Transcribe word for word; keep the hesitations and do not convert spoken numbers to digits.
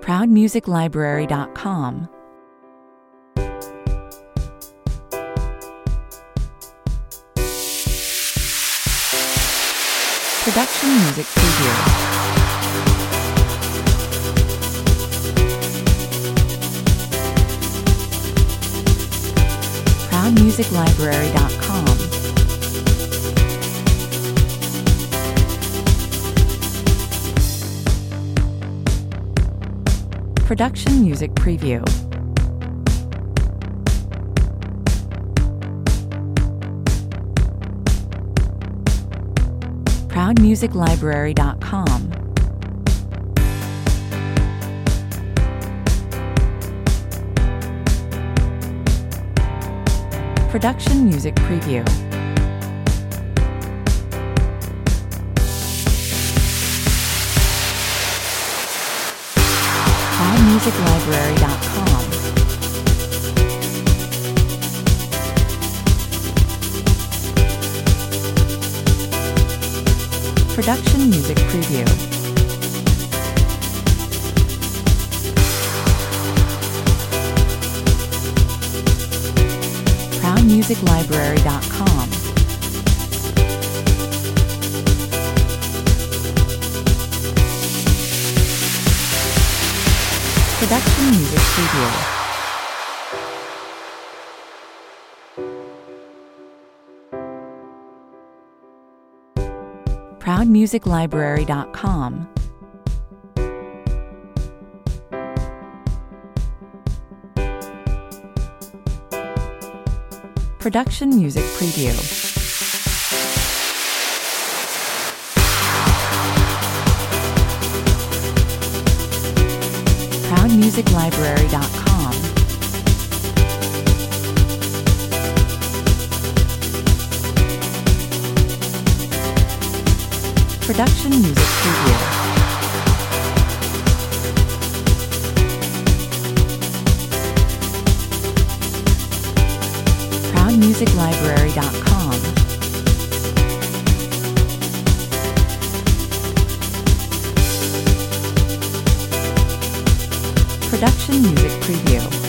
proud music library dot com. Production Music Preview. proud music library dot com. Production Music Preview. proud music library dot com. Production Music Preview. proud music library dot com. Production Music Preview. proud music library dot com. Production Music Preview. proud music library dot com. Production Music Preview. proud music library dot com. Production Music Preview. proud music library dot com. Production Music Preview.